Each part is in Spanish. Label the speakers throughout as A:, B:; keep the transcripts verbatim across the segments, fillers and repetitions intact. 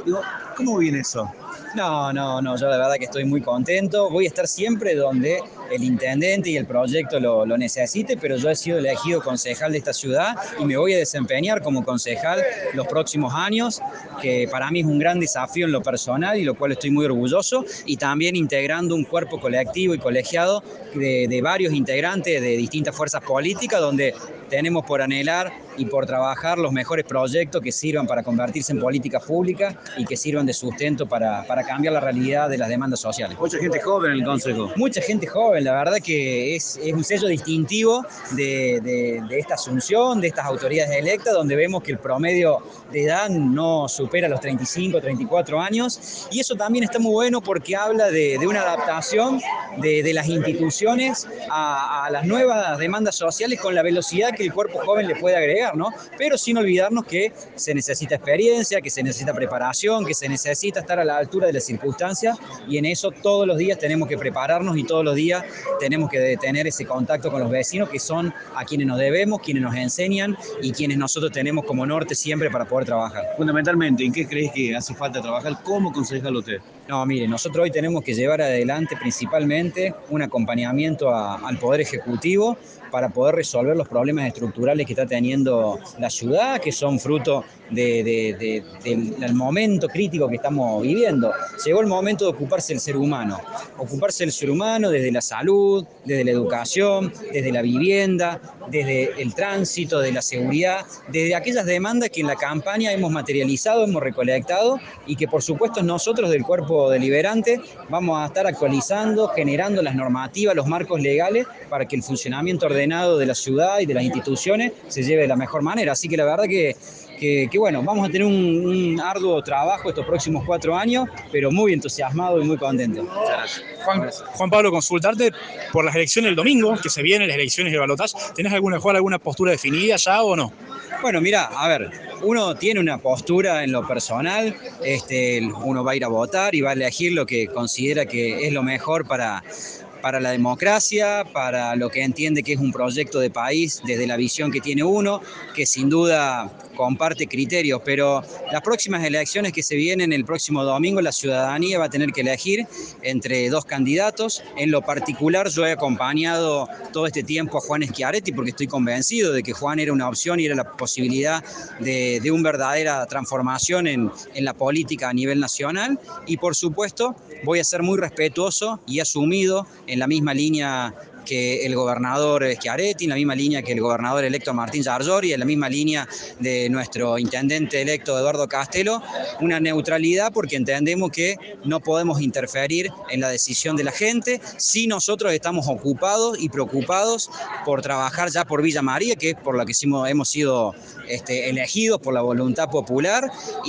A: Digo, ¿cómo viene eso?
B: No, no, no, yo la verdad que estoy muy contento. Voy a estar siempre donde el intendente y el proyecto lo, lo necesite, pero yo he sido elegido concejal de esta ciudad y me voy a desempeñar como concejal los próximos años, que para mí es un gran desafío en lo personal y lo cual estoy muy orgulloso, y también integrando un cuerpo colectivo y colegiado de, de varios integrantes de distintas fuerzas políticas, donde tenemos por anhelar y por trabajar los mejores proyectos que sirvan para convertirse en políticas públicas y que sirvan de sustento para, para cambiar la realidad de las demandas sociales.
A: Mucha gente joven en el Consejo.
B: Mucha gente joven, la verdad que es, es un sello distintivo de, de, de esta asunción, de estas autoridades electas, donde vemos que el promedio de edad no supera los treinta y cinco, treinta y cuatro años, y eso también está muy bueno porque habla de, de una adaptación de, de las instituciones a, a las nuevas demandas sociales con la velocidad que el cuerpo joven le puede agregar, ¿no? Pero sin olvidarnos que se necesita experiencia, que se necesita preparación, que se necesita estar a la altura de las circunstancias, y en eso todos los días tenemos que prepararnos y todos los días tenemos que tener ese contacto con los vecinos, que son a quienes nos debemos, quienes nos enseñan y quienes nosotros tenemos como norte siempre para poder trabajar.
A: Fundamentalmente, ¿en qué crees que hace falta trabajar como concejal usted?
B: No, mire, nosotros hoy tenemos que llevar adelante principalmente un acompañamiento a, al Poder Ejecutivo para poder resolver los problemas estructurales que está teniendo la ciudad, que son fruto de, de, de, de, del momento crítico que estamos viviendo. Llegó el momento de ocuparse del ser humano, ocuparse del ser humano desde la salud, desde la educación, desde la vivienda, desde el tránsito, de la seguridad, desde aquellas demandas que en la campaña hemos materializado, hemos recolectado y que por supuesto nosotros del cuerpo deliberante vamos a estar actualizando, generando las normativas, los marcos legales para que el funcionamiento ordenado de la ciudad y de las instituciones se lleve de la mejor manera. Así que la verdad que Que, que bueno, vamos a tener un, un arduo trabajo estos próximos cuatro años, pero muy entusiasmado y muy contento.
C: Juan, Juan Pablo, consultarte por las elecciones del domingo, que se vienen las elecciones de balotaje. ¿Tenés alguna, alguna postura definida ya o no?
B: Bueno, mira, a ver, uno tiene una postura en lo personal, este, uno va a ir a votar y va a elegir lo que considera que es lo mejor para... para la democracia, para lo que entiende que es un proyecto de país desde la visión que tiene uno, que sin duda comparte criterios, pero las próximas elecciones que se vienen el próximo domingo, la ciudadanía va a tener que elegir entre dos candidatos. En lo particular, yo he acompañado todo este tiempo a Juan Schiaretti porque estoy convencido de que Juan era una opción y era la posibilidad de, de una verdadera transformación en, en la política a nivel nacional, y por supuesto voy a ser muy respetuoso y asumido en la misma línea que el gobernador Schiaretti, en la misma línea que el gobernador electo Martín Yarlor, en la misma línea de nuestro intendente electo Eduardo Castelo, una neutralidad porque entendemos que no podemos interferir en la decisión de la gente si nosotros estamos ocupados y preocupados por trabajar ya por Villa María, que es por la que hemos sido este, elegidos por la voluntad popular,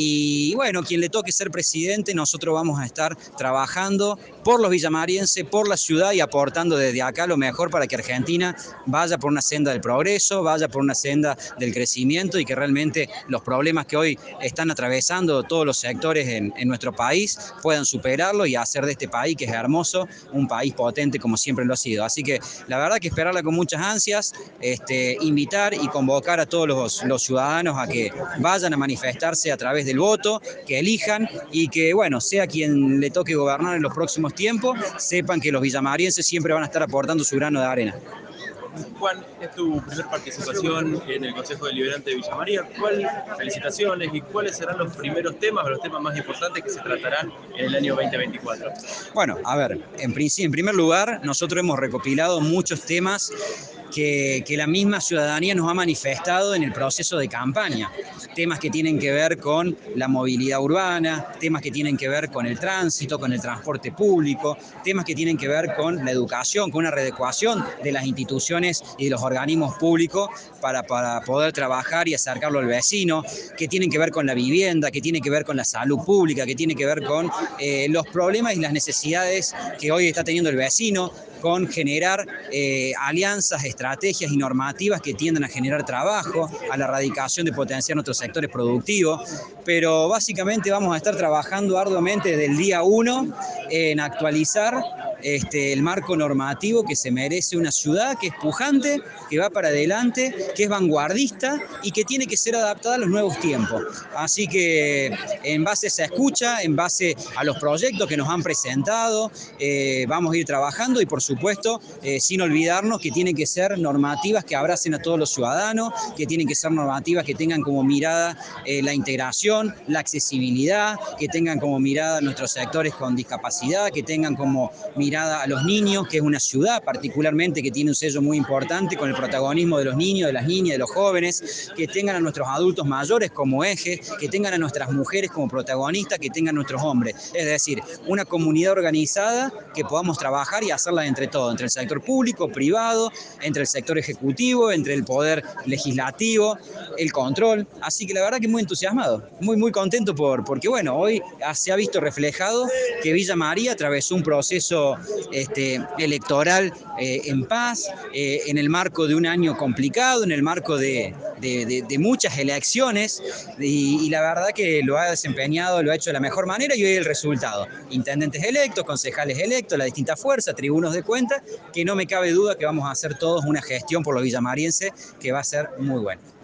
B: y bueno, quien le toque ser presidente, nosotros vamos a estar trabajando por los villamarienses, por la ciudad y aportando desde acá lo mejor para que Argentina vaya por una senda del progreso, vaya por una senda del crecimiento y que realmente los problemas que hoy están atravesando todos los sectores en, en nuestro país puedan superarlo y hacer de este país, que es hermoso, un país potente como siempre lo ha sido. Así que la verdad que esperarla con muchas ansias, este, invitar y convocar a todos los, los ciudadanos a que vayan a manifestarse a través del voto, que elijan y que, bueno, sea quien le toque gobernar en los próximos tiempos, sepan que los villamarienses siempre van a estar aportando su grano de arena.
D: Juan, es tu primera participación en el Consejo Deliberante de Villa María. ¿Cuál, felicitaciones, y cuáles serán los primeros temas o los temas más importantes que se tratarán en el año veinte veinticuatro?
B: Bueno, a ver, en, en primer lugar, nosotros hemos recopilado muchos temas que, que la misma ciudadanía nos ha manifestado en el proceso de campaña. Temas que tienen que ver con la movilidad urbana, temas que tienen que ver con el tránsito, con el transporte público, temas que tienen que ver con la educación, con una readecuación de las instituciones y de los organismos públicos para, para poder trabajar y acercarlo al vecino, que tienen que ver con la vivienda, que tienen que ver con la salud pública, que tiene que ver con eh, los problemas y las necesidades que hoy está teniendo el vecino. con generar eh, alianzas, estrategias y normativas que tiendan a generar trabajo, a la erradicación de potenciar nuestros sectores productivos, pero básicamente vamos a estar trabajando arduamente desde el día uno en actualizar Este, el marco normativo que se merece una ciudad que es pujante, que va para adelante, que es vanguardista y que tiene que ser adaptada a los nuevos tiempos. Así que en base a esa escucha, en base a los proyectos que nos han presentado, eh, vamos a ir trabajando y por supuesto eh, sin olvidarnos que tienen que ser normativas que abracen a todos los ciudadanos, que tienen que ser normativas que tengan como mirada eh, la integración, la accesibilidad, que tengan como mirada nuestros sectores con discapacidad, que tengan como mirada a los niños, que es una ciudad particularmente que tiene un sello muy importante con el protagonismo de los niños, de las niñas, de los jóvenes, que tengan a nuestros adultos mayores como eje, que tengan a nuestras mujeres como protagonistas, que tengan a nuestros hombres. Es decir, una comunidad organizada que podamos trabajar y hacerla entre todos, entre el sector público, privado, entre el sector ejecutivo, entre el poder legislativo, el control. Así que la verdad que muy entusiasmado, muy muy contento por, porque bueno, hoy se ha visto reflejado que Villa María atravesó un proceso Este, electoral eh, en paz, eh, en el marco de un año complicado, en el marco de, de, de, de muchas elecciones y, y la verdad que lo ha desempeñado, lo ha hecho de la mejor manera y hoy el resultado. Intendentes electos, concejales electos, las distintas fuerzas, tribunos de cuenta, que no me cabe duda que vamos a hacer todos una gestión por los villamarienses que va a ser muy buena.